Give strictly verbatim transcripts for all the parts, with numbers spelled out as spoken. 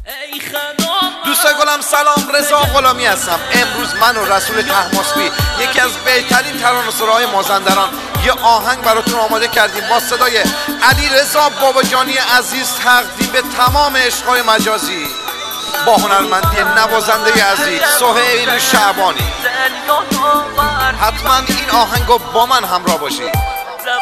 دوستای گلم سلام، رضا غلامی هستم. امروز من و رسول طهماسبی یکی از بهترین ترانه‌سراهای مازندران یه آهنگ براتون آماده کردیم با صدای علی رضا باباجانی عزیز، تقدیم به تمام عشق‌های مجازی با هنرمندی نوازنده عزیز سهیل شعبانی. حتما این آهنگو با من همراه باشید.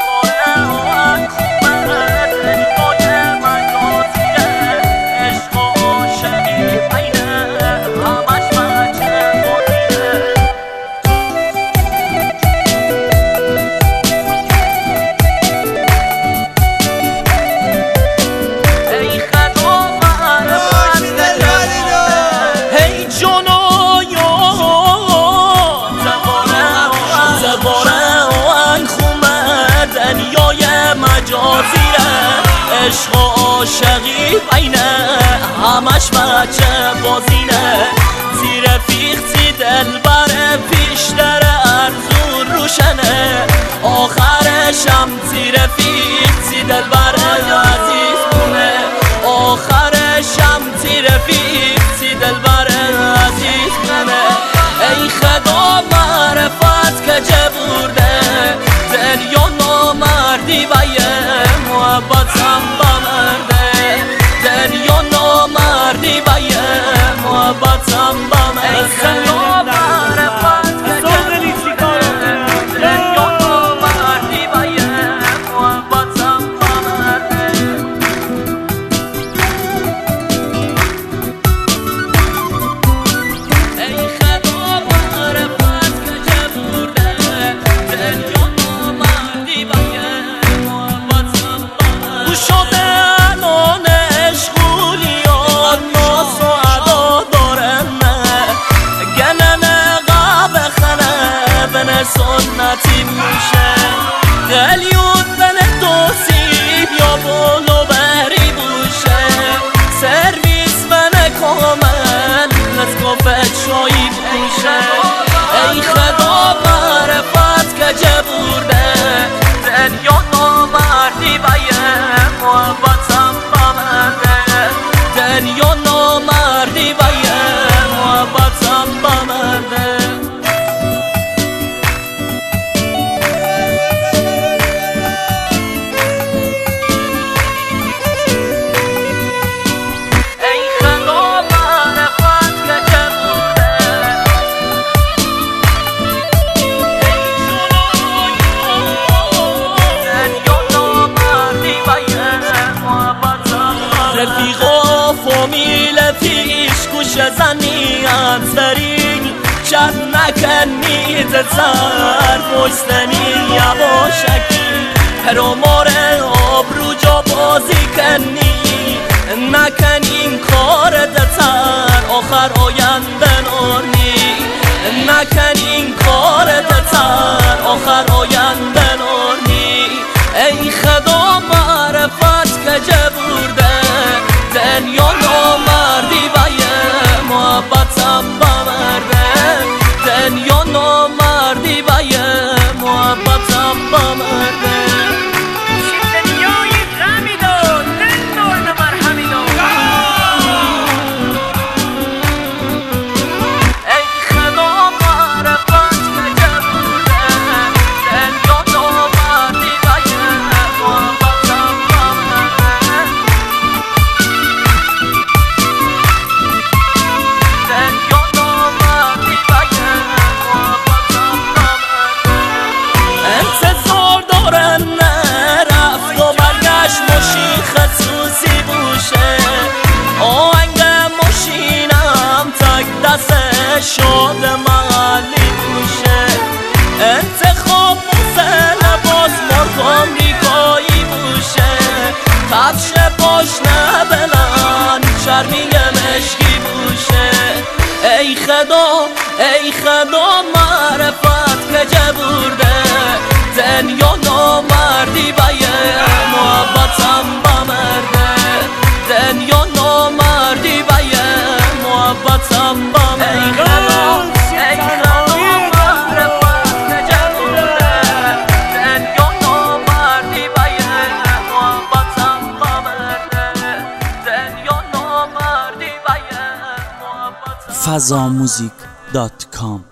عشق و عاشقی بینه همش بچه بازینه، زیر فیختی دل بره پیشتر ارزون روشنه، آخرشم زیر فیختی دل بره عزیز مونه، آخرشم زیر فیختی دل بره عزیز مونه. ای خدا معرفت که جبورده دل یا نامردی بیه محبتم بمرده، دل یا نامردی بیه محبتم بمرده. ای خدا معرفت که جبورده دل یا نامردی بیه محبتم بمرده. ای خدا معرفت که جبورده دل یا نامردی بیه سنتی میشه قلیون بن دوسیب یا بولو بری بوشه سرویس بن کامل نسکافت شایی بوشه. ای خدا معرفت که جبورده دل یا نامردی بیه محبتم بمرده، دل یا نامردی بیه محبتم بمرده. رفیقا فامیل پیش گوش زنی انصری شد نکنی دزر پشتنی یواشکی پرامار آبرو جا بازی کنی نکنین کار دتر آخر آینده نورنی، نکنین کار دتر آخر آینده نورنی. ای خدا معرفت که جبورده دل یا نامردی بیه محبتم بمرده، دل یا نامردی بیه محبتم بمرده. شیفت نیایی غمی داد دل نورد مرهمی داد. ای خدا معرفت که جبورده دل یا نامردی بیه محبتم بمرده، دل یا نامردی بیه محبتم بمرده. انتظار دارن نرفت و برگشت ماشین خصوصی بوشه، آهنگ ماشینم تک دست شاد محلی بوشه، انتخاب موزه لباس مارک آمریکایی بوشه، کفش پاشنه بلند چرمی مشکی بوشه. ای خدا ای خدا معرفت که جبورده دل یا نامردی بیه محبتم بمرده، دل یا نامردی بیه محبتم بمرده. ای خدا ای خدا معرفت که جبورده دل یا نامردی بیه محبتم بمرده، دل یا نامردی فضاموزیک دات کام.